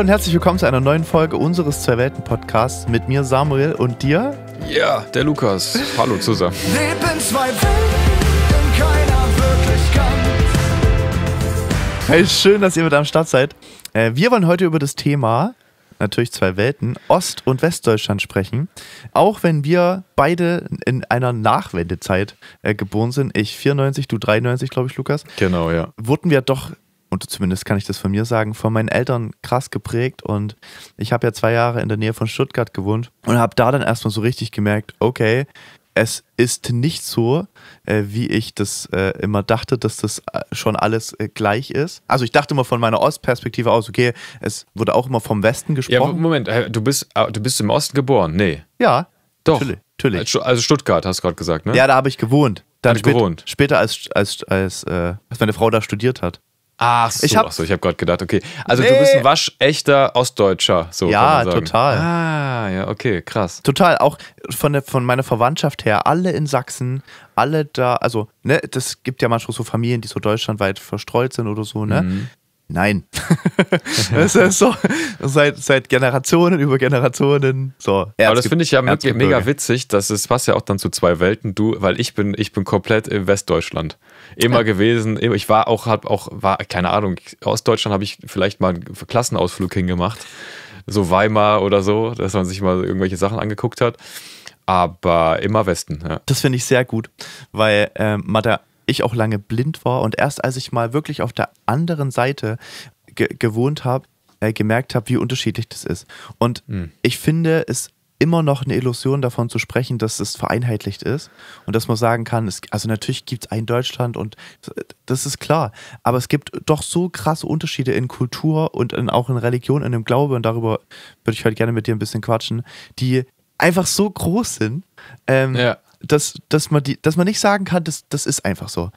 Und herzlich willkommen zu einer neuen Folge unseres Zwei-Welten-Podcasts mit mir Samuel und dir. Ja, der Lukas. Hallo zusammen. Leben zwei Welten, keiner wirklich ganz. Hey, schön, dass ihr mit am Start seid. Wir wollen heute über das Thema, natürlich zwei Welten, Ost- und Westdeutschland sprechen. Auch wenn wir beide in einer Nachwendezeit geboren sind, ich 94, du 93, glaube ich, Lukas. Genau, ja. Wurden wir doch, und zumindest kann ich das von mir sagen, von meinen Eltern krass geprägt. Und ich habe ja 2 Jahre in der Nähe von Stuttgart gewohnt und habe da dann erstmal so richtig gemerkt, okay, es ist nicht so, wie ich das immer dachte, dass das schon alles gleich ist. Also ich dachte immer von meiner Ostperspektive aus, okay, es wurde auch immer vom Westen gesprochen. Ja, Moment, du bist im Osten geboren? Nee. Ja, Doch. natürlich. Also Stuttgart, hast du gerade gesagt, ne? Ja, da habe ich gewohnt. Dann gewohnt. Später, als meine Frau da studiert hat. Ach so, ich habe gerade gedacht, okay. Also Nee. du bist ein waschechter Ostdeutscher, so Ja, kann man sagen. total. Ah, ja, okay, krass. Total, auch von meiner Verwandtschaft her, alle in Sachsen, alle da, also, ne, das gibt ja manchmal so Familien, die so deutschlandweit verstreut sind oder so, ne? Mhm. Nein. Das ist so, seit Generationen über Generationen, so. Aber das finde ich ja Erzgebirge. mega witzig, es passt ja auch dann zu zwei Welten, weil ich bin komplett in Westdeutschland. Immer gewesen, ich war keine Ahnung, Ostdeutschland habe ich vielleicht mal einen Klassenausflug hingemacht, so Weimar oder so, dass man sich mal irgendwelche Sachen angeguckt hat, aber immer Westen, ja. Das finde ich sehr gut, weil ich auch lange blind war und erst als ich mal wirklich auf der anderen Seite gewohnt habe, gemerkt habe, wie unterschiedlich das ist. Und ich finde es immer noch eine Illusion davon zu sprechen, dass es vereinheitlicht ist und dass man sagen kann, also natürlich gibt es ein Deutschland und das ist klar, aber es gibt doch so krasse Unterschiede in Kultur und auch in Religion, in dem Glaube, und darüber würde ich heute gerne mit dir ein bisschen quatschen, die einfach so groß sind, dass man nicht sagen kann, das ist einfach so.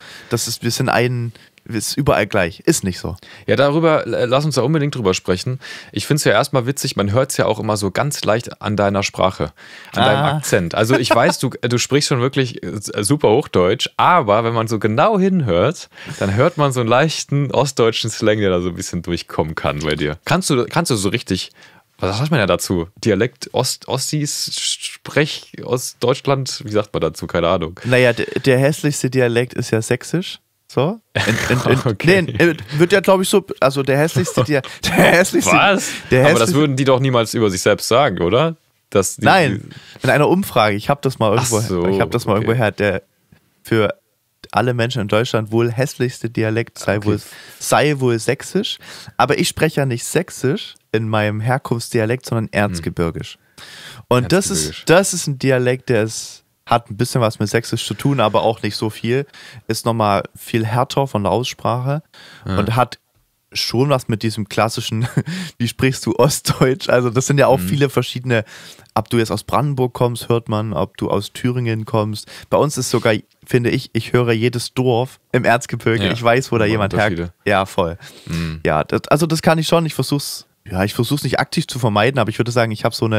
Wir ist überall gleich. Ist nicht so. Ja, lass uns da unbedingt drüber sprechen. Ich finde es ja erstmal witzig, man hört es ja auch immer so ganz leicht an deiner Sprache, an deinem Akzent. Also ich weiß, du sprichst schon wirklich super Hochdeutsch, aber wenn man so genau hinhört, dann hört man so einen leichten ostdeutschen Slang, der da so ein bisschen durchkommen kann bei dir. Kannst du so richtig, was sagt man ja dazu? Dialekt, Ossis, Sprech aus Deutschland, wie sagt man dazu? Keine Ahnung. Naja, der hässlichste Dialekt ist ja sächsisch. So? Okay. Nee, wird ja, glaube ich, so, also der hässlichste Was? Aber das würden die doch niemals über sich selbst sagen, oder? Nein, in einer Umfrage, ich habe das mal irgendwo her, der für alle Menschen in Deutschland wohl hässlichste Dialekt sei wohl sächsisch, aber ich spreche ja nicht sächsisch in meinem Herkunftsdialekt, sondern erzgebirgisch. Und das ist ein Dialekt, hat ein bisschen was mit Sächsisch zu tun, aber auch nicht so viel. Ist nochmal viel härter von der Aussprache und hat schon was mit diesem klassischen, wie sprichst du Ostdeutsch? Also das sind ja auch viele verschiedene, ob du jetzt aus Brandenburg kommst, hört man, ob du aus Thüringen kommst. Bei uns ist sogar, finde ich höre jedes Dorf im Erzgebirge. Ja. Ich weiß, wo da jemand herkommt. Ja, voll. Ja, das kann ich schon. Ich versuch's nicht aktiv zu vermeiden, aber ich würde sagen, ich habe so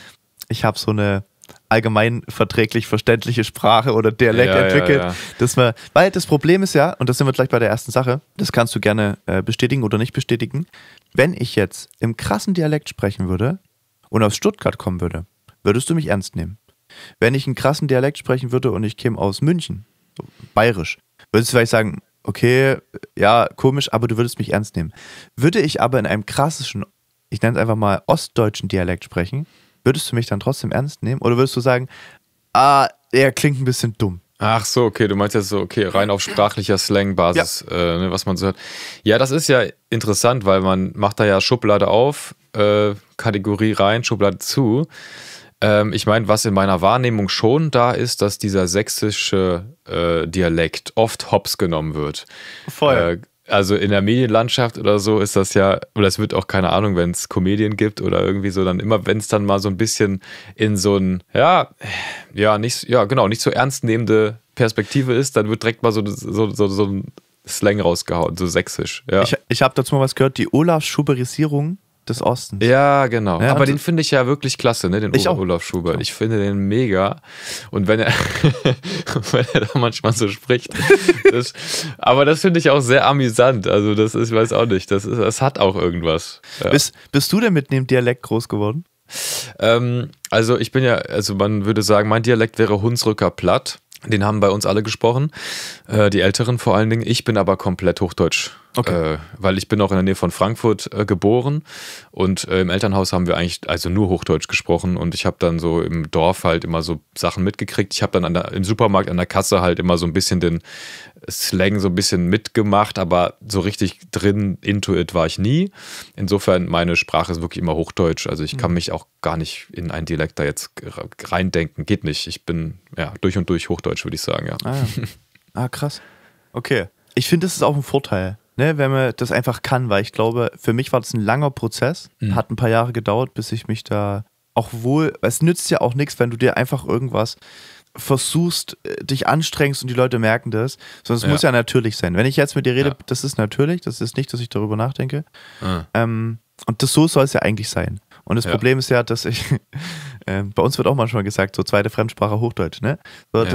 eine allgemein verträglich verständliche Sprache oder Dialekt entwickelt. Ja. Weil das Problem ist ja, und das sind wir gleich bei der ersten Sache, das kannst du gerne bestätigen oder nicht bestätigen, wenn ich jetzt im krassen Dialekt sprechen würde und aus Stuttgart kommen würde, würdest du mich ernst nehmen. Wenn ich einen krassen Dialekt sprechen würde und ich käme aus München, so bayerisch, würdest du vielleicht sagen, okay, ja, komisch, aber du würdest mich ernst nehmen. Würde ich aber in einem klassischen, ich nenne es einfach mal ostdeutschen Dialekt sprechen, würdest du mich dann trotzdem ernst nehmen? Oder würdest du sagen, er klingt ein bisschen dumm? Ach so, okay, du meinst jetzt so, okay, rein auf sprachlicher Slang-Basis, was man so hört. Ja, das ist ja interessant, weil man macht da ja Schublade auf, Kategorie rein, Schublade zu. Ich meine, was in meiner Wahrnehmung schon da ist, dass dieser sächsische Dialekt oft hops genommen wird. Voll. Also in der Medienlandschaft oder so ist das ja, oder es wird auch, keine Ahnung, wenn es Comedien gibt oder irgendwie so, dann immer, wenn es dann mal so ein bisschen in so ein, nicht so ernst nehmende Perspektive ist, dann wird direkt mal so ein Slang rausgehauen, so sächsisch. Ja. Ich habe dazu mal was gehört, die Olaf-Schuberisierung des Ostens. Ja, genau. Ja, aber den finde ich ja wirklich klasse, ne? Den Olaf Schubert. Ich finde den mega. Und wenn er da manchmal so spricht. Aber das finde ich auch sehr amüsant. Also das ist, ich weiß auch nicht, das hat auch irgendwas. Ja. Bist du denn mit dem Dialekt groß geworden? Also ich bin ja, also man würde sagen, mein Dialekt wäre Hunsrücker Platt. Den haben bei uns alle gesprochen, die Älteren vor allen Dingen. Ich bin aber komplett Hochdeutsch, weil ich bin auch in der Nähe von Frankfurt geboren und im Elternhaus haben wir eigentlich also nur Hochdeutsch gesprochen und ich habe dann so im Dorf halt immer so Sachen mitgekriegt. Ich habe dann im Supermarkt an der Kasse halt immer so ein bisschen den Slang so ein bisschen mitgemacht, aber so richtig drin, into it war ich nie. Insofern, meine Sprache ist wirklich immer Hochdeutsch. Also ich kann mich auch gar nicht in einen Dialekt da jetzt reindenken. Geht nicht. Ich bin ja durch und durch Hochdeutsch, würde ich sagen, ja. Krass. Okay. Ich finde, das ist auch ein Vorteil, ne, wenn man das einfach kann, weil ich glaube, für mich war das ein langer Prozess. Hat ein paar Jahre gedauert, bis ich mich da auch es nützt ja auch nichts, wenn du dir einfach irgendwas versuchst, dich anstrengst und die Leute merken das, sondern es muss ja natürlich sein. Wenn ich jetzt mit dir rede, das ist natürlich, das ist nicht, dass ich darüber nachdenke. Und so soll es ja eigentlich sein. Und das Problem ist ja, dass bei uns wird auch manchmal gesagt, so zweite Fremdsprache Hochdeutsch, ne? So,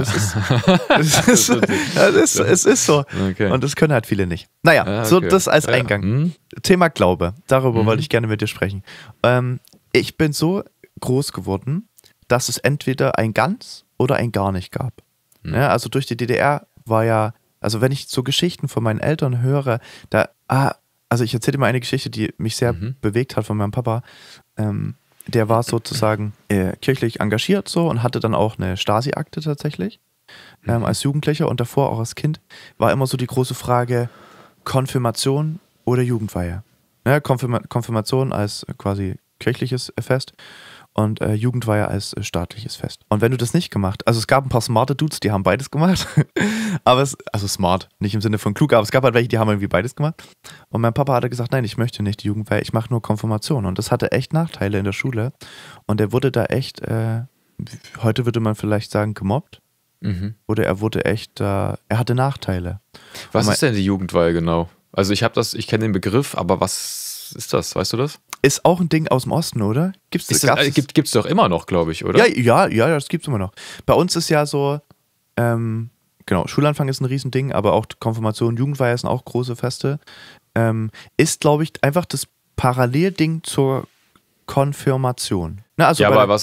es ist so. Okay. Und das können halt viele nicht. Naja, so das als Eingang. Thema Glaube, darüber wollte ich gerne mit dir sprechen. Ich bin so groß geworden, dass es entweder ein ganz oder ein gar nicht gab. Ja, also durch die DDR war ja, also wenn ich so Geschichten von meinen Eltern höre, also ich erzähle dir mal eine Geschichte, die mich sehr bewegt hat von meinem Papa. Der war sozusagen kirchlich engagiert so und hatte dann auch eine Stasi-Akte tatsächlich als Jugendlicher und davor auch als Kind. War immer so die große Frage, Konfirmation oder Jugendweihe. Ja, Konfirmation als quasi kirchliches Fest und Jugendweihe als staatliches Fest. Und wenn du das nicht gemacht, also es gab ein paar smarte Dudes, die haben beides gemacht, aber also smart, nicht im Sinne von klug, aber es gab halt welche, die haben irgendwie beides gemacht. Und mein Papa hatte gesagt, nein, ich möchte nicht die Jugendweihe, ich mache nur Konfirmation. Und das hatte echt Nachteile in der Schule. Und er wurde da echt, heute würde man vielleicht sagen, gemobbt. Oder er wurde echt, er hatte Nachteile. Was ist denn die Jugendweihe genau? Also ich kenne den Begriff, aber was ist das? Weißt du das? Ist auch ein Ding aus dem Osten, oder? Gibt's doch immer noch, glaube ich, oder? Ja, das gibt's immer noch. Bei uns ist ja so, genau, Schulanfang ist ein Riesending, aber auch Konfirmation, Jugendweihe sind auch große Feste. Ist, glaube ich, einfach das Parallelding zur Konfirmation. Na, also ja, aber was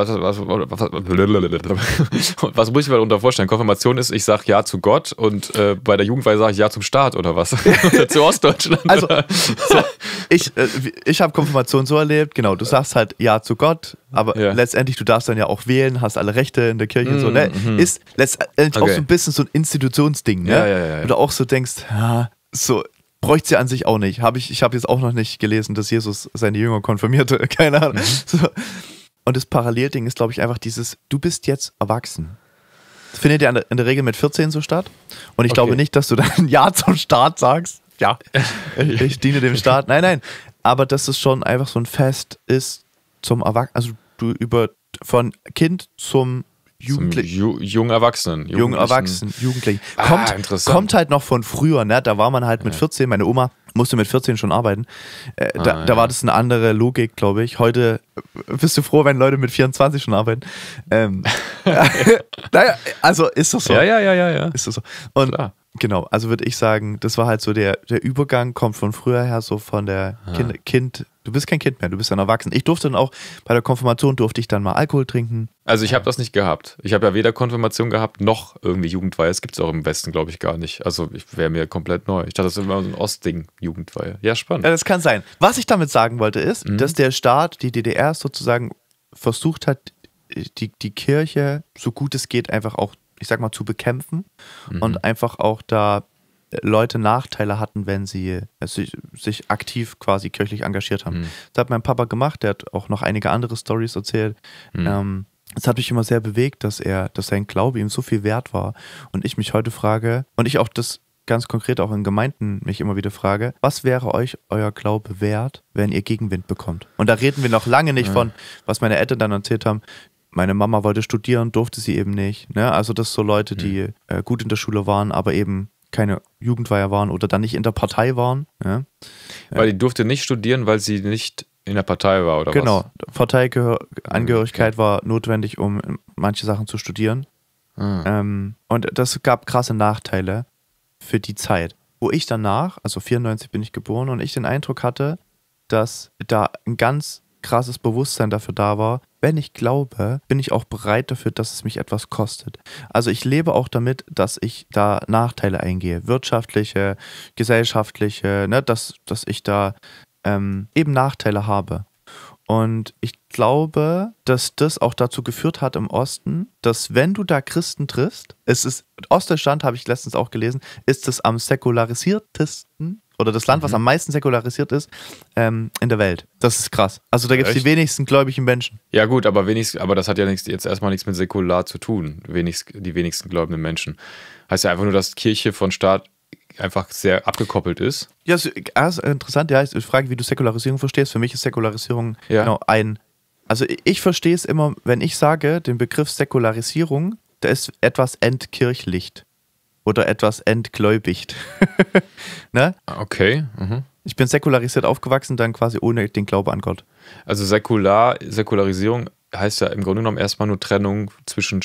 muss ich mir darunter vorstellen? Konfirmation ist, ich sage Ja zu Gott und bei der Jugendweihe sage ich Ja zum Staat oder was? Oder zu Ostdeutschland? Also, so, ich habe Konfirmation so erlebt, genau, du sagst halt Ja zu Gott, aber letztendlich, du darfst dann ja auch wählen, hast alle Rechte in der Kirche und so, ne? Ist letztendlich auch so ein bisschen so ein Institutionsding, ne? Ja. Wo du auch so denkst, so bräuchte sie an sich auch nicht. Ich habe jetzt auch noch nicht gelesen, dass Jesus seine Jünger konfirmierte. Keine Ahnung. So. Und das Parallelding ist, glaube ich, einfach dieses, du bist jetzt erwachsen. Das findet ja in der Regel mit 14 so statt. Und ich glaube nicht, dass du dann Ja zum Staat sagst. Ja, ich diene dem Staat. Nein. Aber dass es schon einfach so ein Fest ist zum Erwachsenen. Also du von Kind zum Jugendlichen. Jungen Erwachsenen. Jugendlichen. Interessant. Kommt halt noch von früher, ne? Da war man halt mit 14, meine Oma musste mit 14 schon arbeiten. Da war das eine andere Logik, glaube ich. Heute bist du froh, wenn Leute mit 24 schon arbeiten. Naja, also ist das so. Ja. Ist das so. Und klar. Genau, also würde ich sagen, das war halt so der Übergang, kommt von früher her, so von der Kind, du bist kein Kind mehr, du bist dann erwachsen. Ich durfte dann auch, bei der Konfirmation durfte ich dann mal Alkohol trinken. Also ich habe das nicht gehabt. Ich habe ja weder Konfirmation gehabt, noch irgendwie Jugendweihe. Das gibt es auch im Westen, glaube ich, gar nicht. Also wäre mir komplett neu. Ich dachte, das ist immer so ein Ostding, Jugendweihe. Ja, spannend. Ja, das kann sein. Was ich damit sagen wollte ist, dass der Staat, die DDR sozusagen versucht hat, die Kirche, so gut es geht, einfach auch, ich sag mal, zu bekämpfen und einfach auch da Leute Nachteile hatten, wenn sie sich aktiv quasi kirchlich engagiert haben. Das hat mein Papa gemacht, der hat auch noch einige andere Storys erzählt. Das hat mich immer sehr bewegt, dass sein Glaube ihm so viel wert war und ich mich heute frage, und ich auch das ganz konkret auch in Gemeinden mich immer wieder frage, was wäre euch euer Glaube wert, wenn ihr Gegenwind bekommt? Und da reden wir noch lange nicht von, was meine Eltern dann erzählt haben, meine Mama wollte studieren, durfte sie eben nicht. Ne? Also das so Leute, die gut in der Schule waren, aber eben keine Jugendweihe waren oder dann nicht in der Partei waren. Ja? Weil die durfte nicht studieren, weil sie nicht in der Partei war, oder genau, was? Parteiangehörigkeit war notwendig, um manche Sachen zu studieren. Und das gab krasse Nachteile für die Zeit. Wo ich danach, also 94 bin ich geboren, und ich den Eindruck hatte, dass da ein ganz krasses Bewusstsein dafür da war, wenn ich glaube, bin ich auch bereit dafür, dass es mich etwas kostet. Also ich lebe auch damit, dass ich da Nachteile eingehe, wirtschaftliche, gesellschaftliche, ne, dass ich da eben Nachteile habe. Und ich glaube, dass das auch dazu geführt hat im Osten, dass wenn du da Christen triffst, Ostdeutschland, habe ich letztens auch gelesen, ist es am säkularisiertesten oder das Land, was am meisten säkularisiert ist, in der Welt. Das ist krass. Also da gibt es die wenigsten gläubigen Menschen. Ja gut, aber das hat ja jetzt erstmal nichts mit säkular zu tun, die wenigsten gläubigen Menschen. Heißt ja einfach nur, dass Kirche von Staat einfach sehr abgekoppelt ist. Ja, ist interessant. Ja, ich frage, wie du Säkularisierung verstehst. Für mich ist Säkularisierung genau also ich verstehe es immer, wenn ich sage, den Begriff Säkularisierung, da ist etwas entkirchlicht oder etwas entgläubigt. Ne? Okay. Ich bin säkularisiert aufgewachsen, dann quasi ohne den Glaube an Gott. Also Säkularisierung heißt ja im Grunde genommen erstmal nur Trennung zwischen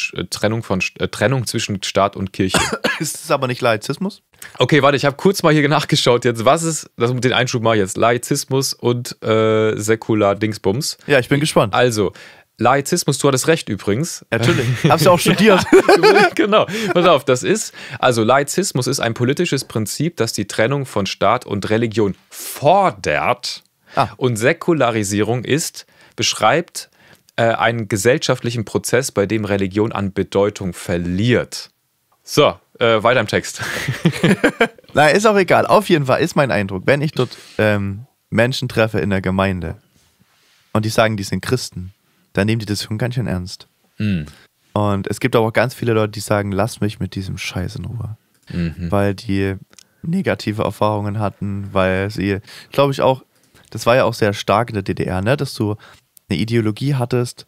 Staat und Kirche. Ist es aber nicht Laizismus? Okay, warte, ich habe kurz mal hier nachgeschaut jetzt. Was ist, das mit den Einschub mache ich jetzt, Laizismus und Säkular-Dingsbums. Ja, ich bin gespannt. Also, Laizismus, du hattest recht übrigens. Natürlich, hab's ja auch studiert. Genau, pass auf, Laizismus ist ein politisches Prinzip, das die Trennung von Staat und Religion fordert. Und Säkularisierung beschreibt einen gesellschaftlichen Prozess, bei dem Religion an Bedeutung verliert. So, weiter im Text. Na, ist auch egal. Auf jeden Fall ist mein Eindruck, wenn ich dort Menschen treffe in der Gemeinde und die sagen, die sind Christen, dann nehmen die das schon ganz schön ernst. Und es gibt aber auch ganz viele Leute, die sagen, lass mich mit diesem Scheiß in Ruhe. Weil die negative Erfahrungen hatten, weil sie, glaube ich auch, das war ja auch sehr stark in der DDR, ne, dass du eine Ideologie hattest,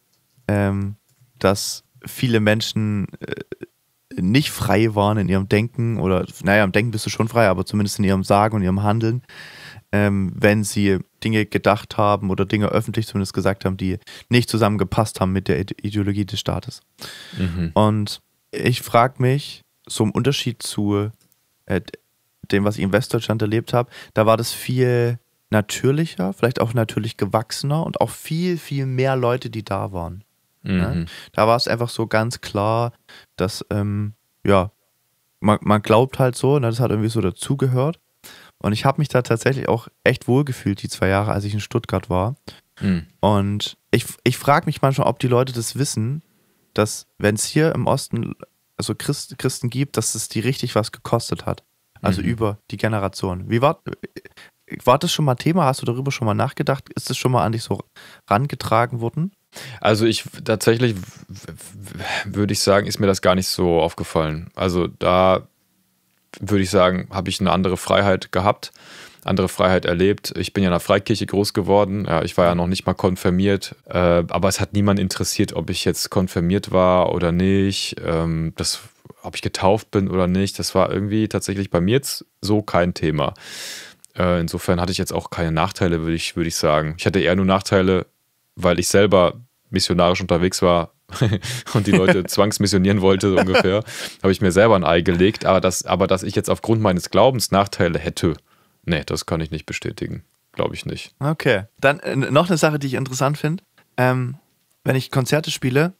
dass viele Menschen nicht frei waren in ihrem Denken oder, naja, im Denken bist du schon frei, aber zumindest in ihrem Sagen und ihrem Handeln, wenn sie Dinge gedacht haben oder Dinge öffentlich zumindest gesagt haben, die nicht zusammengepasst haben mit der Ideologie des Staates. Und ich frage mich, so im Unterschied zu dem, was ich in Westdeutschland erlebt habe, da war das viel natürlicher, vielleicht auch natürlich gewachsener und auch viel, viel mehr Leute, die da waren. Ne? Da war es einfach so ganz klar, dass, man glaubt halt so, ne, das hat irgendwie so dazugehört. Und ich habe mich da tatsächlich auch echt wohlgefühlt, die 2 Jahre, als ich in Stuttgart war. Und ich frage mich manchmal, ob die Leute das wissen, dass, wenn es hier im Osten also Christen gibt, dass es die richtig was gekostet hat. Also über die Generation. War das schon mal Thema? Hast du darüber schon mal nachgedacht? Ist das schon mal an dich so rangetragen worden? Also tatsächlich würde ich sagen, ist mir das gar nicht so aufgefallen. Also da würde ich sagen, habe ich eine andere Freiheit gehabt, andere Freiheit erlebt. Ich bin ja in einer Freikirche groß geworden. Ja, ich war ja noch nicht mal konfirmiert. Aber es hat niemand interessiert, ob ich jetzt konfirmiert war oder nicht. Ob ich getauft bin oder nicht. Das war irgendwie tatsächlich bei mir jetzt so kein Thema. Insofern hatte ich jetzt auch keine Nachteile, würde ich sagen. Ich hatte eher nur Nachteile, weil ich selber missionarisch unterwegs war und die Leute zwangsmissionieren wollte, so ungefähr. Habe ich mir selber ein Ei gelegt. Aber dass ich jetzt aufgrund meines Glaubens Nachteile hätte, nee, das kann ich nicht bestätigen. Glaube ich nicht. Okay. Dann noch eine Sache, die ich interessant finde. Wenn ich Konzerte spiele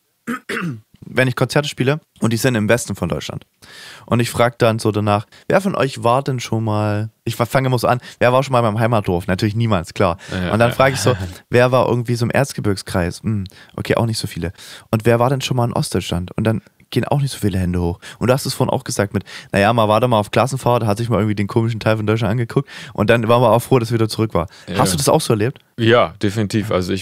und die sind im Westen von Deutschland und ich frage dann so danach, wer von euch war denn schon mal, ich fange immer so an, wer war schon mal in meinem Heimatdorf? Natürlich niemals, klar. Und dann frage ich so, wer war irgendwie so im Erzgebirgskreis? Okay, auch nicht so viele. Und wer war denn schon mal in Ostdeutschland? Und dann gehen auch nicht so viele Hände hoch. Und du hast es vorhin auch gesagt mit, naja, man war da mal auf Klassenfahrt, hat sich mal irgendwie den komischen Teil von Deutschland angeguckt und dann waren wir auch froh, dass er wieder zurück war. Ja. Hast du das auch so erlebt? Ja, definitiv. Also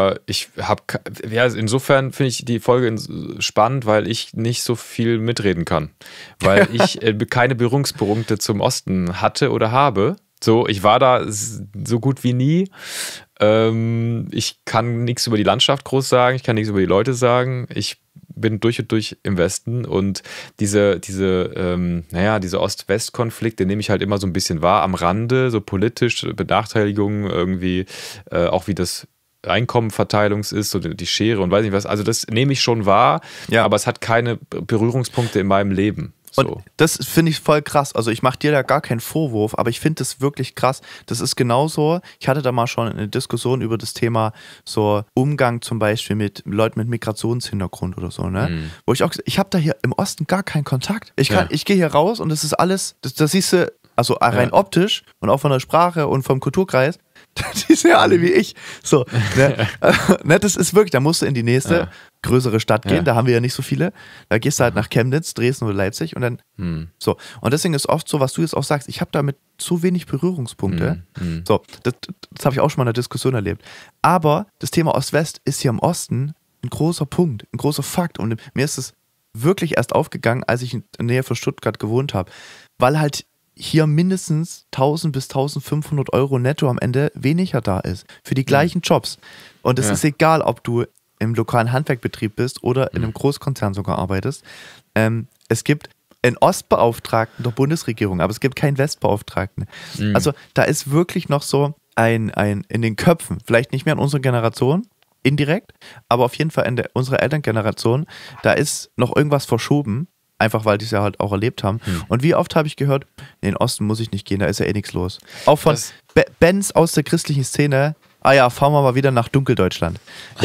insofern finde ich die Folge spannend, weil ich nicht so viel mitreden kann. Weil ich keine Berührungspunkte zum Osten hatte oder habe. So, ich war da so gut wie nie. Ich kann nichts über die Landschaft groß sagen, ich kann nichts über die Leute sagen. Ich bin durch und durch im Westen und diese Ost-West-Konflikt, den nehme ich halt immer so ein bisschen wahr, am Rande, so politisch, Benachteiligungen irgendwie, auch wie das Einkommenverteilungs ist, so die Schere und weiß nicht was. Also das nehme ich schon wahr, aber es hat keine Berührungspunkte in meinem Leben. So. Und das finde ich voll krass. Also ich mache dir da gar keinen Vorwurf, aber ich finde das wirklich krass. Das ist genauso, ich hatte da mal schon eine Diskussion über das Thema so Umgang zum Beispiel mit Leuten mit Migrationshintergrund oder so, ne? Wo ich auch gesagt, ich habe da hier im Osten gar keinen Kontakt. Ich gehe hier raus und das ist alles, das siehst du, also rein optisch und auch von der Sprache und vom Kulturkreis, die sind ja alle wie ich. So, ne, das ist wirklich, da musst du in die nächste größere Stadt gehen, da haben wir ja nicht so viele. Da gehst du halt nach Chemnitz, Dresden oder Leipzig und dann so. Und deswegen ist oft so, was du jetzt auch sagst, ich habe damit zu wenig Berührungspunkte. So, das habe ich auch schon mal in der Diskussion erlebt. Aber das Thema Ost-West ist hier im Osten ein großer Punkt, ein großer Fakt. Und mir ist es wirklich erst aufgegangen, als ich in der Nähe von Stuttgart gewohnt habe. Weil halt hier mindestens 1.000 bis 1.500 Euro netto am Ende weniger da ist. Für die gleichen Jobs. Und es ist egal, ob du im lokalen Handwerkbetrieb bist oder in einem Großkonzern sogar arbeitest. Es gibt einen Ostbeauftragten der Bundesregierung, aber es gibt keinen Westbeauftragten. Also da ist wirklich noch so ein in den Köpfen, vielleicht nicht mehr in unserer Generation, indirekt, aber auf jeden Fall in unserer Elterngeneration, da ist noch irgendwas verschoben. Einfach weil die es ja halt auch erlebt haben. Und wie oft habe ich gehört, in den Osten muss ich nicht gehen, da ist ja eh nichts los. Auch von Bands aus der christlichen Szene, fahren wir mal wieder nach Dunkeldeutschland.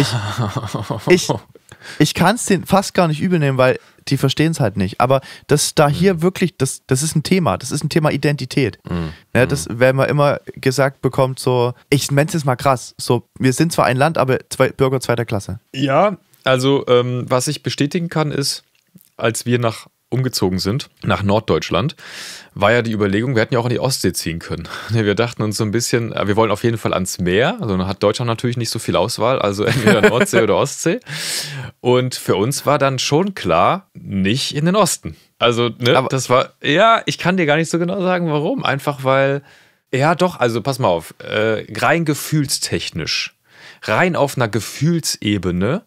Ich kann es denen fast gar nicht übel nehmen, weil die verstehen es halt nicht. Aber das da hier wirklich, das ist ein Thema. Das ist ein Thema Identität. Ja, das, wenn man immer gesagt bekommt, so, ich nenne es jetzt mal krass, so, wir sind zwar ein Land, aber Bürger zweiter Klasse. Ja, also was ich bestätigen kann ist, als wir umgezogen sind, nach Norddeutschland, war ja die Überlegung, wir hätten ja auch in die Ostsee ziehen können. Wir dachten uns so ein bisschen, wir wollen auf jeden Fall ans Meer, also dann hat Deutschland natürlich nicht so viel Auswahl, also entweder Nordsee oder Ostsee. Und für uns war dann schon klar, nicht in den Osten. Also, ne, das war, ich kann dir gar nicht so genau sagen, warum. Einfach weil, also pass mal auf, rein gefühlstechnisch, rein auf einer Gefühlsebene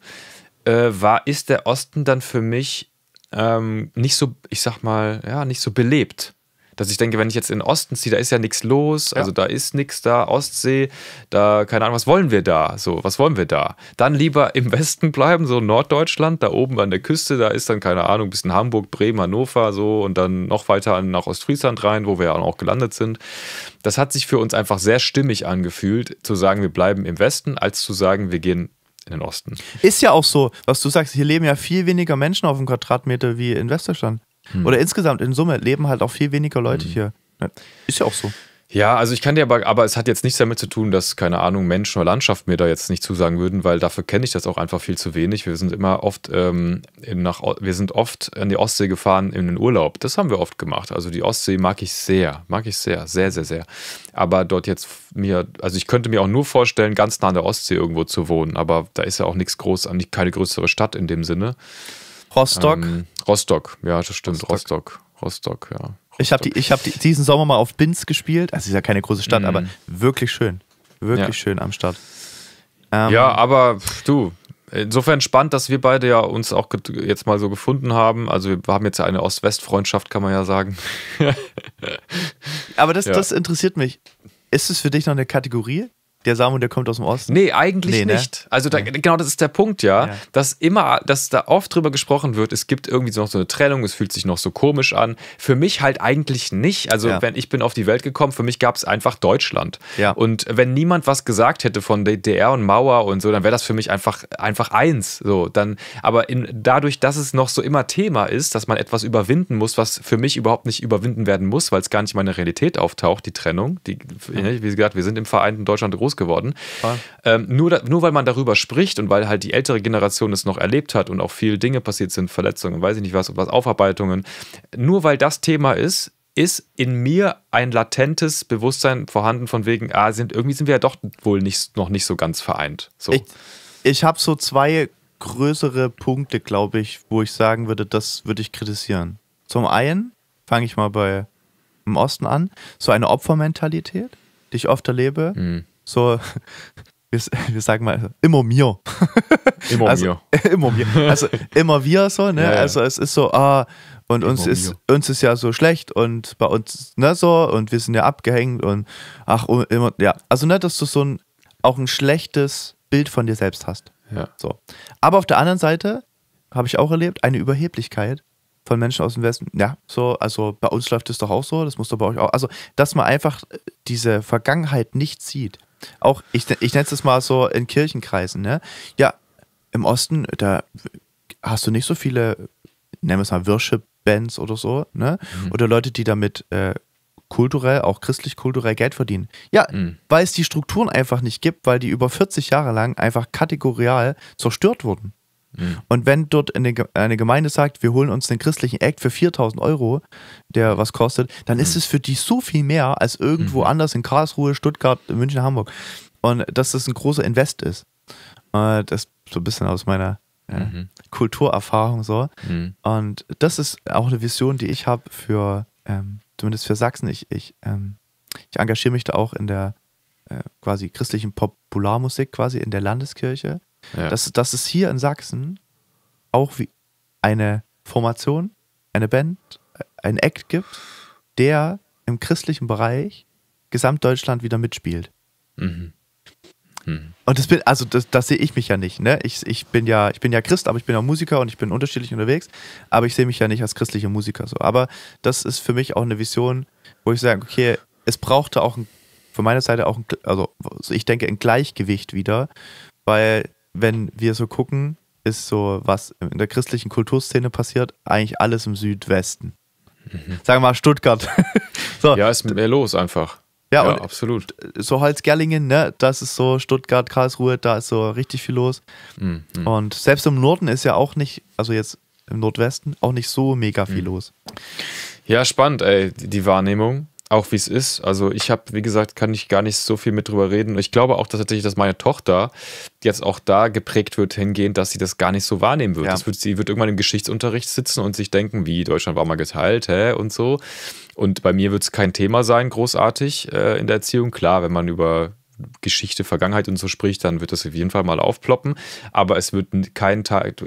ist der Osten dann für mich nicht so, ich sag mal, nicht so belebt. Dass ich denke, wenn ich jetzt in den Osten ziehe, da ist ja nichts los, also da ist nichts da, Ostsee, da, keine Ahnung, was wollen wir da? So, was wollen wir da? Dann lieber im Westen bleiben, so Norddeutschland, da oben an der Küste, da ist dann, keine Ahnung, ein bisschen Hamburg, Bremen, Hannover, so und dann noch weiter nach Ostfriesland rein, wo wir ja auch gelandet sind. Das hat sich für uns einfach sehr stimmig angefühlt, zu sagen, wir bleiben im Westen, als zu sagen, wir gehen in den Osten. Ist ja auch so, was du sagst, hier leben ja viel weniger Menschen auf dem Quadratmeter wie in Westdeutschland. Oder insgesamt, in Summe leben halt auch viel weniger Leute hier. Ist ja auch so. Ja, also ich kann dir aber es hat jetzt nichts damit zu tun, dass, keine Ahnung, Menschen oder Landschaft mir da jetzt nicht zusagen würden, weil dafür kenne ich das auch einfach viel zu wenig. Wir sind immer oft wir sind oft an die Ostsee gefahren in den Urlaub. Das haben wir oft gemacht. Also die Ostsee mag ich sehr, sehr, sehr, sehr. Aber dort jetzt also ich könnte mir auch nur vorstellen, ganz nah an der Ostsee irgendwo zu wohnen, aber da ist ja auch nichts keine größere Stadt in dem Sinne. Rostock? Rostock, ja, das stimmt. Rostock, ja. Ich habe diesen Sommer mal auf Binz gespielt. Also ist ja keine große Stadt, aber wirklich schön. Wirklich schön am Start. Ja, aber du, insofern spannend, dass wir beide ja uns auch jetzt mal so gefunden haben. Also wir haben jetzt ja eine Ost-West-Freundschaft, kann man ja sagen. Aber das interessiert mich. Ist es für dich noch eine Kategorie? Der Samu, der kommt aus dem Osten? Nee, eigentlich nicht. Also genau, das ist der Punkt, dass da oft drüber gesprochen wird, es gibt irgendwie noch so eine Trennung, es fühlt sich noch so komisch an. Für mich halt eigentlich nicht. Also wenn ich bin auf die Welt gekommen, für mich gab es einfach Deutschland. Ja. Und wenn niemand was gesagt hätte von DDR und Mauer und so, dann wäre das für mich einfach eins. So, aber dadurch, dass es noch so immer Thema ist, dass man etwas überwinden muss, was für mich überhaupt nicht überwinden werden muss, weil es gar nicht in meiner Realität auftaucht, die Trennung. Wie gesagt, wir sind im vereinten Deutschland groß geworden. Nur weil man darüber spricht und weil halt die ältere Generation es noch erlebt hat und auch viele Dinge passiert sind, Verletzungen, weiß ich nicht was, Aufarbeitungen, nur weil das Thema ist in mir ein latentes Bewusstsein vorhanden von wegen, irgendwie sind wir ja doch wohl noch nicht so ganz vereint. So. Ich habe so zwei größere Punkte, glaube ich, wo ich sagen würde, das würde ich kritisieren. Zum einen fange ich mal im Osten an, so eine Opfermentalität, die ich oft erlebe. So, wir sagen mal, immer mir. Immer also, mir. Immer mir. Also immer wir so, ne? Ja. Also es ist so, und uns ist ja so schlecht und bei uns, ne, so, und wir sind ja abgehängt und immer, ja. Also, ne, dass du auch ein schlechtes Bild von dir selbst hast. Ja. So. Aber auf der anderen Seite habe ich auch erlebt, eine Überheblichkeit von Menschen aus dem Westen. Ja, so, also bei uns läuft es doch auch so, das muss doch bei euch auch. Also, dass man einfach diese Vergangenheit nicht sieht. Auch, ich nenne es das mal so in Kirchenkreisen, ne? Ja, im Osten, da hast du nicht so viele, nennen wir es mal Worship-Bands oder so, ne? Oder Leute, die damit kulturell, auch christlich-kulturell Geld verdienen. Ja, weil es die Strukturen einfach nicht gibt, weil die über 40 Jahre lang einfach kategorial zerstört wurden. Und wenn dort eine Gemeinde sagt, wir holen uns den christlichen Act für 4.000 €, der was kostet, dann ist es für die so viel mehr als irgendwo anders in Karlsruhe, Stuttgart, München, Hamburg. Und dass das ein großer Invest ist. Das ist so ein bisschen aus meiner Kulturerfahrung so. Und das ist auch eine Vision, die ich habe für, zumindest für Sachsen. Ich engagiere mich da auch in der quasi christlichen Popularmusik, quasi in der Landeskirche. Ja. Dass es hier in Sachsen auch wie eine Formation, eine Band, ein Act gibt, der im christlichen Bereich Gesamtdeutschland wieder mitspielt. Und das sehe ich mich ja nicht. Ne? Ich bin ja Christ, aber ich bin auch Musiker und ich bin unterschiedlich unterwegs, aber ich sehe mich ja nicht als christlicher Musiker so. Aber das ist für mich auch eine Vision, wo ich sage, okay, es brauchte auch von meiner Seite auch ich denke ein Gleichgewicht wieder, weil wenn wir so gucken, ist so, was in der christlichen Kulturszene passiert, eigentlich alles im Südwesten. Sagen wir mal Stuttgart. So. Ja, ist mehr los einfach. Ja, und absolut. So Holzgerlingen, ne, das ist so Stuttgart, Karlsruhe, da ist so richtig viel los. Und selbst im Norden ist ja auch nicht, also jetzt im Nordwesten, auch nicht so mega viel los. Ja, spannend, ey, die Wahrnehmung. Auch wie es ist. Also ich habe, wie gesagt, kann ich gar nicht so viel mit drüber reden. Ich glaube auch, dass tatsächlich, dass meine Tochter jetzt auch da geprägt wird hingehend, dass sie das gar nicht so wahrnehmen wird. Ja. Sie wird irgendwann im Geschichtsunterricht sitzen und sich denken, wie, Deutschland war mal geteilt, und so. Und bei mir wird es kein Thema sein, großartig in der Erziehung. Klar, wenn man über Geschichte, Vergangenheit und so spricht, dann wird das auf jeden Fall mal aufploppen. Aber es wird kein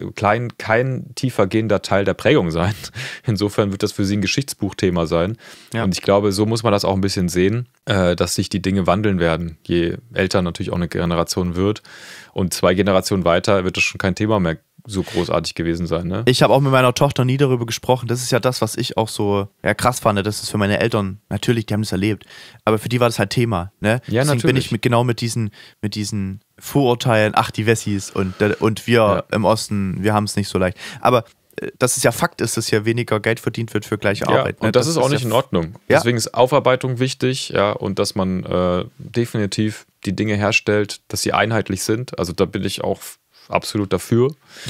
tiefer gehender Teil der Prägung sein. Insofern wird das für sie ein Geschichtsbuchthema sein. Ja. Und ich glaube, so muss man das auch ein bisschen sehen, dass sich die Dinge wandeln werden. Je älter natürlich auch eine Generation wird. Und 2 Generationen weiter wird das schon kein Thema mehr so großartig gewesen sein. Ne? Ich habe auch mit meiner Tochter nie darüber gesprochen. Das ist ja das, was ich auch so krass fand. Das ist für meine Eltern, natürlich, die haben das erlebt, aber für die war das halt Thema. Ne? Ja, deswegen bin ich mit diesen Vorurteilen, ach, die Wessis und wir im Osten, wir haben es nicht so leicht. Aber dass es ja Fakt ist, dass hier weniger Geld verdient wird für gleiche Arbeit. Ne? Und das ist auch nicht in Ordnung. Ja? Deswegen ist Aufarbeitung wichtig, und dass man definitiv die Dinge herstellt, dass sie einheitlich sind. Also da bin ich auch absolut dafür.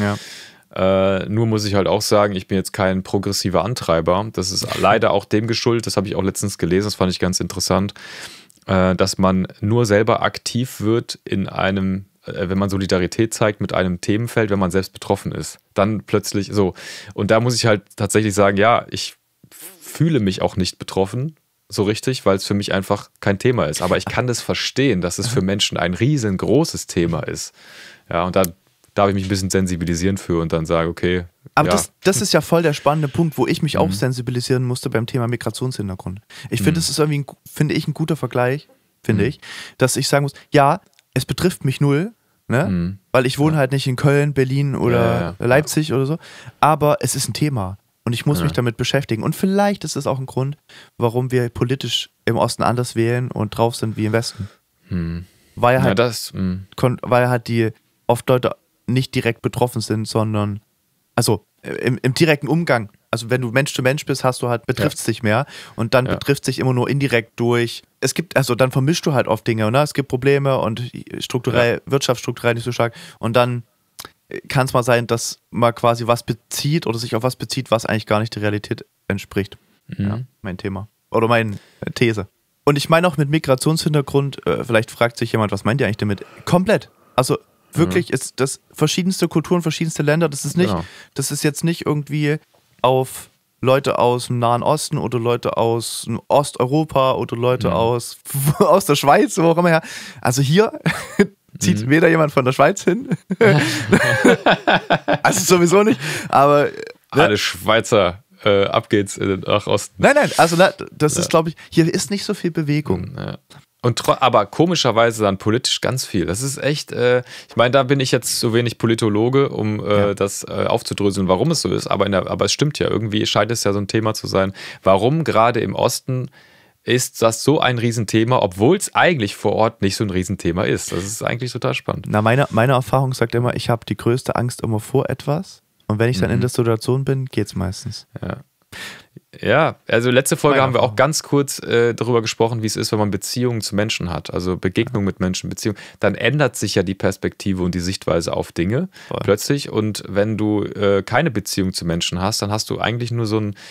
Ja. Nur muss ich halt auch sagen, ich bin jetzt kein progressiver Antreiber. Das ist leider auch dem geschuldet, das habe ich auch letztens gelesen, das fand ich ganz interessant, dass man nur selber aktiv wird in einem, wenn man Solidarität zeigt mit einem Themenfeld, wenn man selbst betroffen ist. Dann plötzlich so. Und da muss ich halt tatsächlich sagen, ja, ich fühle mich auch nicht betroffen, so richtig, weil es für mich einfach kein Thema ist. Aber ich kann das verstehen, dass es für Menschen ein riesengroßes Thema ist. Ja, und da darf ich mich ein bisschen sensibilisieren für und dann sage, okay. Aber das ist ja voll der spannende Punkt, wo ich mich auch sensibilisieren musste beim Thema Migrationshintergrund. Ich finde, das ist irgendwie, ein guter Vergleich, finde ich, dass ich sagen muss, ja, es betrifft mich null, ne? Weil ich wohne halt nicht in Köln, Berlin oder Leipzig oder so, aber es ist ein Thema und ich muss mich damit beschäftigen. Und vielleicht ist es auch ein Grund, warum wir politisch im Osten anders wählen und drauf sind wie im Westen. Weil halt die oft Leute nicht direkt betroffen sind, sondern also im direkten Umgang. Also wenn du Mensch zu Mensch bist, betrifft es dich mehr und dann betrifft sich immer nur indirekt durch. Dann vermischst du halt oft Dinge, ne? Es gibt Probleme und wirtschaftsstrukturell nicht so stark und dann kann es mal sein, dass man quasi was bezieht oder sich auf was bezieht, was eigentlich gar nicht der Realität entspricht. Ja, mein Thema. Oder meine These. Und ich meine auch mit Migrationshintergrund, vielleicht fragt sich jemand, was meint ihr eigentlich damit? Komplett. Also wirklich ist das verschiedenste Kulturen, verschiedenste Länder. Das ist nicht, das ist jetzt nicht irgendwie auf Leute aus dem Nahen Osten oder Leute aus Osteuropa oder Leute aus der Schweiz, wo auch immer her. Also hier, zieht weder jemand von der Schweiz hin, also sowieso nicht, aber... Alle Schweizer, ab geht's nach Osten. Nein, also das ist, glaube ich, hier ist nicht so viel Bewegung. Ja. Aber komischerweise dann politisch ganz viel. Das ist echt, ich meine, da bin ich jetzt so wenig Politologe, um das aufzudröseln, warum es so ist. Aber es stimmt ja, irgendwie scheint es ja so ein Thema zu sein. Warum gerade im Osten ist das so ein Riesenthema, obwohl es eigentlich vor Ort nicht so ein Riesenthema ist. Das ist eigentlich total spannend. Na, meine Erfahrung sagt immer, ich habe die größte Angst immer vor etwas. Und wenn ich dann in der Situation bin, geht's meistens. Ja, also letzte Folge haben wir auch ganz kurz darüber gesprochen, wie es ist, wenn man Beziehungen zu Menschen hat, also Begegnung mit Menschen, Beziehungen, dann ändert sich ja die Perspektive und die Sichtweise auf Dinge plötzlich, und wenn du keine Beziehung zu Menschen hast, dann hast du eigentlich nur so ein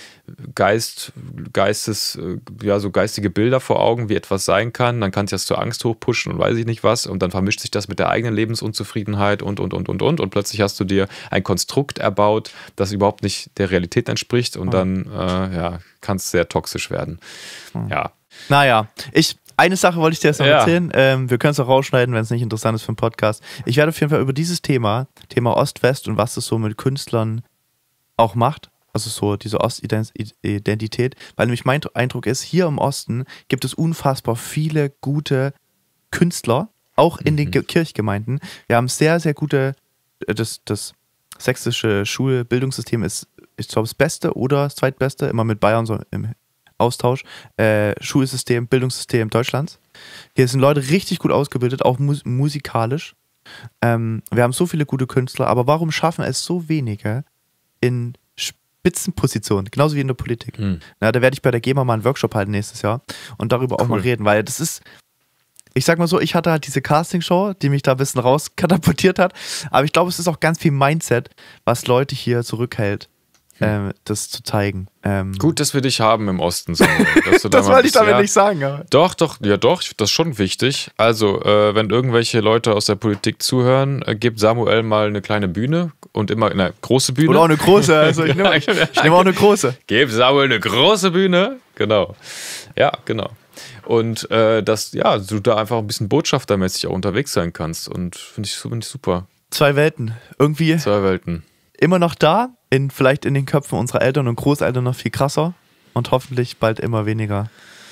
so geistige Bilder vor Augen, wie etwas sein kann, dann kannst du das zur Angst hochpushen und weiß ich nicht was, und dann vermischt sich das mit der eigenen Lebensunzufriedenheit und plötzlich hast du dir ein Konstrukt erbaut, das überhaupt nicht der Realität entspricht, und dann kann es sehr toxisch werden. Ja. Naja, eine Sache wollte ich dir jetzt noch erzählen. Wir können es auch rausschneiden, wenn es nicht interessant ist für einen Podcast. Ich werde auf jeden Fall über dieses Thema Ost-West und was es so mit Künstlern auch macht, also so diese Ostidentität, weil nämlich mein Eindruck ist, hier im Osten gibt es unfassbar viele gute Künstler, auch in den Kirchgemeinden. Wir haben sehr, sehr gute, das sächsische Schulbildungssystem ist, ich glaube, das Beste oder das Zweitbeste, immer mit Bayern so im Austausch, Schulsystem, Bildungssystem Deutschlands. Hier sind Leute richtig gut ausgebildet, auch musikalisch. Wir haben so viele gute Künstler, aber warum schaffen es so wenige in Spitzenpositionen, genauso wie in der Politik? Na, da werde ich bei der GEMA mal einen Workshop halten nächstes Jahr und darüber auch mal reden, weil das ist, ich sag mal so, ich hatte halt diese Castingshow, die mich da ein bisschen rauskatapultiert hat, aber ich glaube, es ist auch ganz viel Mindset, was Leute hier zurückhält, das zu zeigen. Gut, dass wir dich haben im Osten. So, das wollte ich damit nicht sagen. Aber. Doch, das ist schon wichtig. Also, wenn irgendwelche Leute aus der Politik zuhören, gebt Samuel mal eine kleine Bühne und immer eine große Bühne. Oder auch eine große, also ich nehme auch eine große. Gebt Samuel eine große Bühne, genau. Ja, genau. Und dass du da einfach ein bisschen botschaftermäßig auch unterwegs sein kannst, und finde ich super. Zwei Welten. Irgendwie. Zwei Welten. Immer noch da, vielleicht in den Köpfen unserer Eltern und Großeltern noch viel krasser und hoffentlich bald immer weniger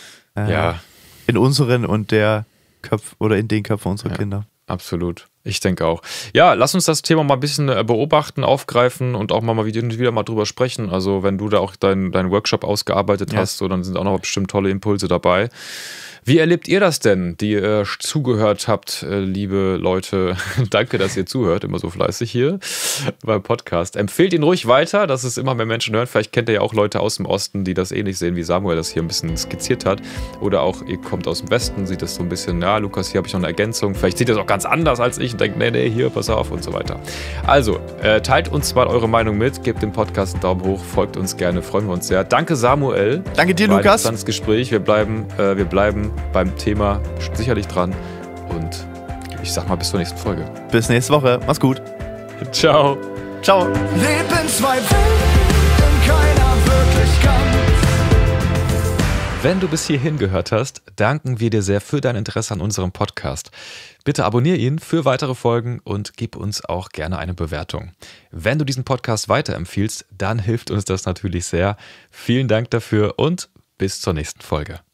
in unseren und der Köpfe oder in den Köpfen unserer Kinder. Absolut. Ich denke auch. Ja, lass uns das Thema mal ein bisschen beobachten, aufgreifen und auch mal wieder mal drüber sprechen. Also wenn du da auch deinen Workshop ausgearbeitet hast, so, dann sind auch noch bestimmt tolle Impulse dabei. Wie erlebt ihr das denn, die ihr zugehört habt, liebe Leute? Danke, dass ihr zuhört, immer so fleißig hier beim Podcast. Empfehlt ihn ruhig weiter, dass es immer mehr Menschen hören. Vielleicht kennt ihr ja auch Leute aus dem Osten, die das ähnlich sehen, wie Samuel das hier ein bisschen skizziert hat. Oder auch, ihr kommt aus dem Westen, sieht das so ein bisschen, Lukas, hier habe ich noch eine Ergänzung. Vielleicht sieht ihr das auch ganz anders als ich und denkt, nee, hier, pass auf und so weiter. Also, teilt uns mal eure Meinung mit, gebt dem Podcast einen Daumen hoch, folgt uns gerne, freuen wir uns sehr. Danke, Samuel. Danke dir, Lukas. Interessantes Gespräch. Wir bleiben beim Thema sicherlich dran, und ich sag mal bis zur nächsten Folge. Bis nächste Woche. Mach's gut. Ciao. Ciao. Leben zwei Welten, keiner Wirklichkeit. Wenn du bis hierhin gehört hast, danken wir dir sehr für dein Interesse an unserem Podcast. Bitte abonniere ihn für weitere Folgen und gib uns auch gerne eine Bewertung. Wenn du diesen Podcast weiterempfiehlst, dann hilft uns das natürlich sehr. Vielen Dank dafür und bis zur nächsten Folge.